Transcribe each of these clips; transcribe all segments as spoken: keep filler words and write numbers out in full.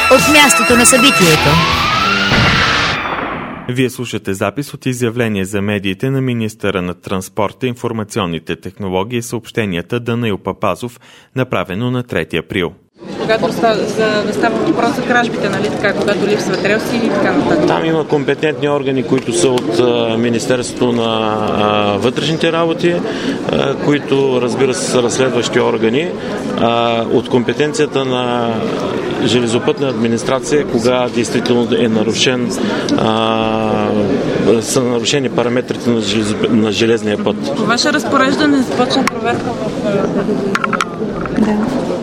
от мястото на събитието. Вие слушате запис от изявление за медиите на министъра на транспорта, информационните технологии и съобщенията Данаил Папазов, направено на трети април. Когато става, за, става въпрос за кражбите, нали така, когато липсват релси и така нататък. Там има компетентни органи, които са от а, Министерството на а, вътрешните работи, а, които, разбира се, са разследващи органи. А, от компетенцията на железопътна администрация, кога действително е нарушен, а, са нарушени параметрите на, желез, на железния път. По ваше разпореждане започна проверка в... Да.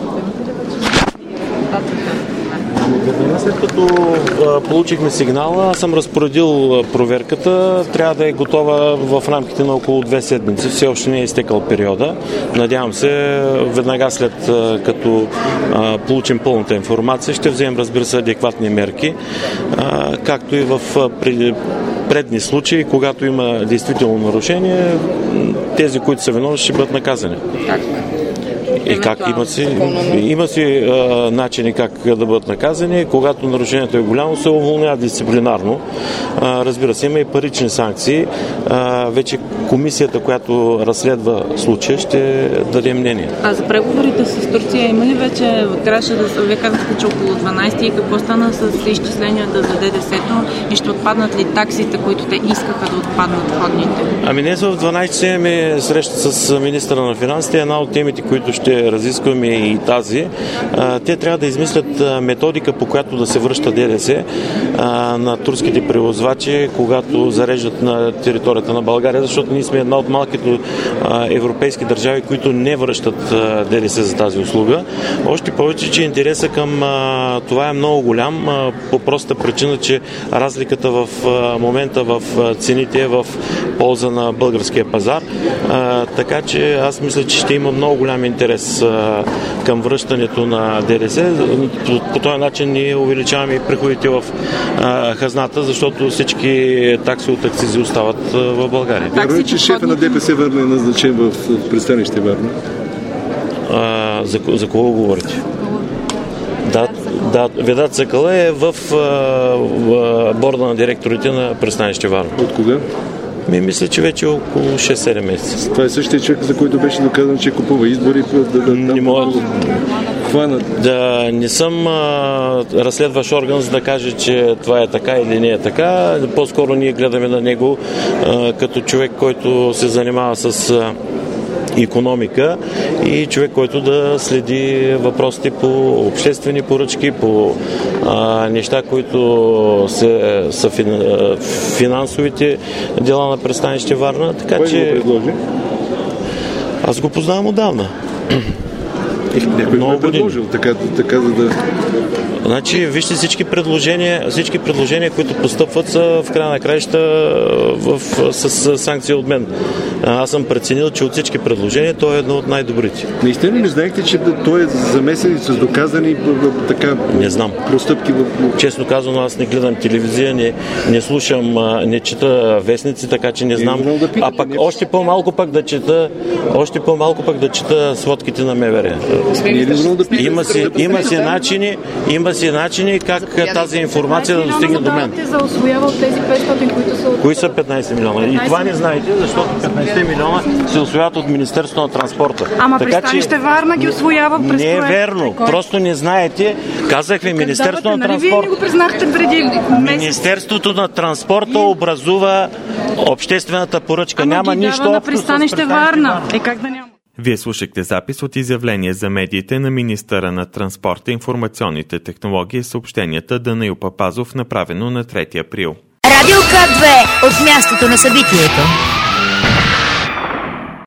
Веднага след като а, получихме сигнала, аз съм разпоредил а, проверката. Трябва да е готова в рамките на около две седмици. Все още не е изтекал периода. Надявам се, веднага след а, като а, получим пълната информация, ще вземем, разбира се, адекватни мерки, а, както и в а, пред, предни случаи, когато има действително нарушение, тези, които са виновни, ще бъдат наказани. И как има си, има си а, начини как да бъдат наказани. Когато нарушението е голямо, се уволнява дисциплинарно. А, разбира се, има и парични санкции. А, вече комисията, която разследва случая, ще даде мнение. А за преговорите с Турция има ли вече, трябваше да, вие казахте, че около дванайсети, и какво стана с изчисленията за ДДС-то и ще отпаднат ли таксите, които те искаха да отпаднат входните? Ами днес в дванайсети имаме среща с министъра на финансите. Една от темите, които ще разискваме и тази. Те трябва да измислят методика, по която да се връща ДДС на турските превозвачи, когато зареждат на територията на България, защото ние сме една от малките европейски държави, които не връщат ДДС за тази услуга. Още повече, че интересът към това е много голям, по проста причина, че разликата в момента в цените е в полза на българския пазар. Така че аз мисля, че ще има много голям интерес към връщането на ДДС. По, по този начин ние увеличаваме и приходите в а, хазната, защото всички такси от акцизи остават а, в България. Вярно е, че шефа на ДПС Варна е назначен в пристанище Варна? А, за, за кого говорите? Да, да, Ведат Сакала е в, а, в борда на директорите на пристанище Варна. От кога? Ми мисля, че вече около шест-седем месеца. Това е същия човек, за който беше доказано, че купува избори. Да, да, не мога хванат. Да не съм а, разследващ орган, за да кажа, че това е така или не е така. По-скоро ние гледаме на него а, като човек, който се занимава с а, икономика и човек, който да следи въпросите по обществени поръчки, по а, неща, които се, са фин, финансовите дела на пристанище Варна. Така, кой че... го предложи? Аз го познавам отдавна. Някой го е предложил, така, така за да... Значи, вижте, всички предложения, всички предложения, които постъпват, са в края на краища в, с, с санкция от мен. Аз съм преценил, че от всички предложения той е едно от най-добрите. Наистина не знаехте, че той е замесен с доказани така не знам. простъпки? В... Честно казано, аз не гледам телевизия, не, не слушам, не чета вестници, така че не знам. Да питам, а пък не... още по-малко пък да чета, още по-малко пък да чета сводките на МВР. Да има си, има си начини, има си начини как тази информация да достигне до мен. За усвоява от тези петстотин, които са от... Кои са петнайсет милиона? И това не знаете, защото петнайсет милиона се усвояват от Министерството на транспорта. Ама пристанище Варна ги усвоява през не е проект. верно. Кой? Просто не знаете. Казах ви, Министерството на транспорта. Вие не го признахте преди месец. Министерството на транспорта образува обществената поръчка. Ама няма ги нищо дава общо на пристанище Варна. Е, как да няма? Вие слушахте запис от изявление за медиите на министъра на транспорта, информационните технологии и съобщенията Данаил Папазов, направено на трети април. Радио К две от мястото на събитието.